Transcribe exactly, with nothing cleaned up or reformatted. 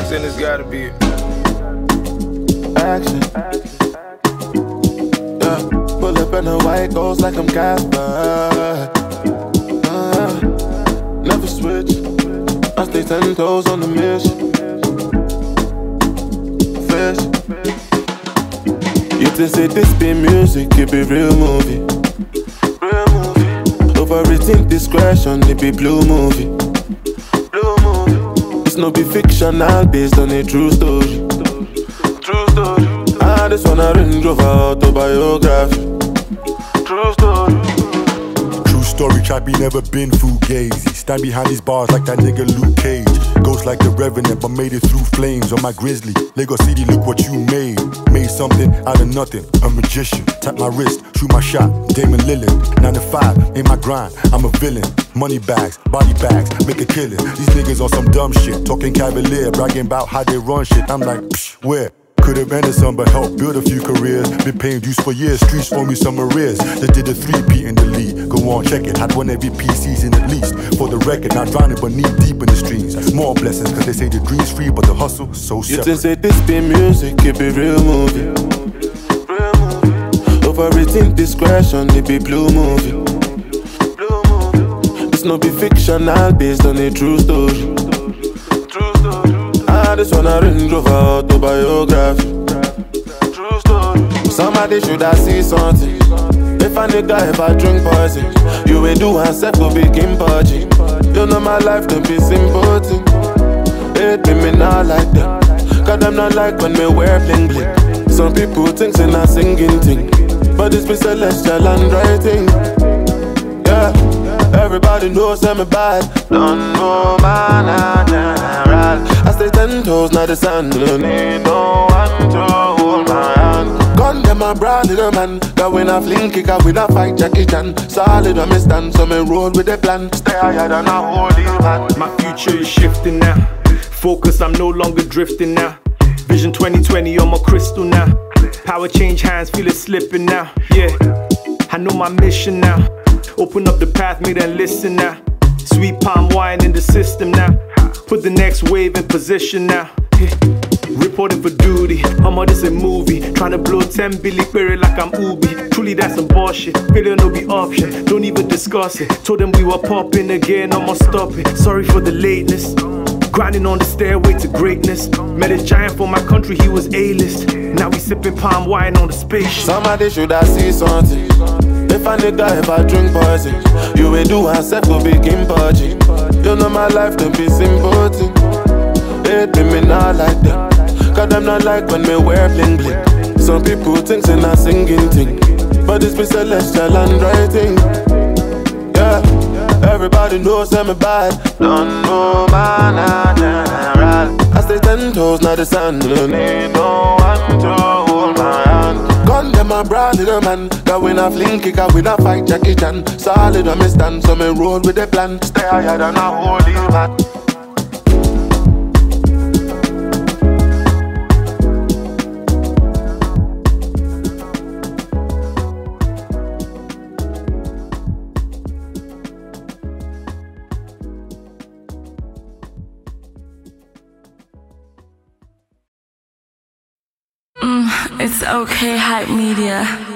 content has gotta be action. Yeah, pull up in a white ghost like I'm Casper. Uh, never switch. I stay ten toes on the mission. Fish. You just say this be music, it be real movie. Real movie. Overrating discretion, it be blue movie. Blue movie. It's no be fictional based on a true story. True story. I just wanna Range Rover autobiography. True story. True story, Chappie never been fugazi. Stand behind these bars like that nigga Luke Cage. Ghost like the Revenant, but made it through flames on my Grizzly. Lagos City, look what you made. Made something out of nothing, a magician. Tap my wrist, shoot my shot, Damon Lillard. nine to five, ain't my grind, I'm a villain. Money bags, body bags, make a killing. These niggas on some dumb shit, talking cavalier, bragging about how they run shit. I'm like, psh, where? Could've ended some, but helped build a few careers. Been paying dues for years, streets owe me some arrears. Just did a three-peat in the league. Go on, check it. Had one every P season at least. For the record, not drowning, but knee deep in the streams. More blessings, cause they say the dream's free, but the hustle so separate. You just say this be music, it be real movie. Real movie. Overrating discretion, it be blue movie. Blue movie. It's no be fictional based on a true story. True story. I just wanna Range Rover autobiography. True story. Somebody should have seen something. If a nigga ever drink poison, you ain't do and self go begin purging. You know my life don't be simple thing. Hate me, me not like that. Cause them not like when me wear bling bling. Some people think it's not singing thing, but it's me celestial and writing. Yeah, everybody knows I'm bad. Don't know man and general. I stay ten toes, not the sand. Don't need no one to hold my hand. Gun them a broad little man. Cause when I fling kick, I win a fight Jackie Chan. Solid on me stand, so me roll with the plan. Stay higher than a holy man. My future is shifting now. Focus, I'm no longer drifting now. Vision twenty twenty on my crystal now. Power change hands, feel it slipping now. Yeah, I know my mission now. Open up the path, me then listen now. Sweet palm wine in the system now. Put the next wave in position now. Yeah. Reporting for duty, I'm on this a movie. Tryna blow ten billion query like I'm Ubi. Truly that's some bullshit, failure no be option. Don't even discuss it. Told them we were popping again, I'ma stop it. Sorry for the lateness. Grinding on the stairway to greatness. Met a giant for my country, he was A-list. Now we sipping palm wine on the spaceship. Somebody should have seen something. If a nigga ever drink poison, you ain't do and self go begin purging. You know my life don't be simple thing. Hate me, me not like that. Cause them not like when me wear bling bling. Some people think it's not singing thing, but it's me celestial and writing. Yeah, everybody knows I'm bad. Don't know man and general. I stay ten toes, not the sand. Don't need no one to hold my hand. Gun them a broad little man. Cause when I fling kick, I win a fight Jackie Chan. Solid on me stand, so me roll with the plan. Stay higher than a holy man. Mm, it's okay, Hype Media.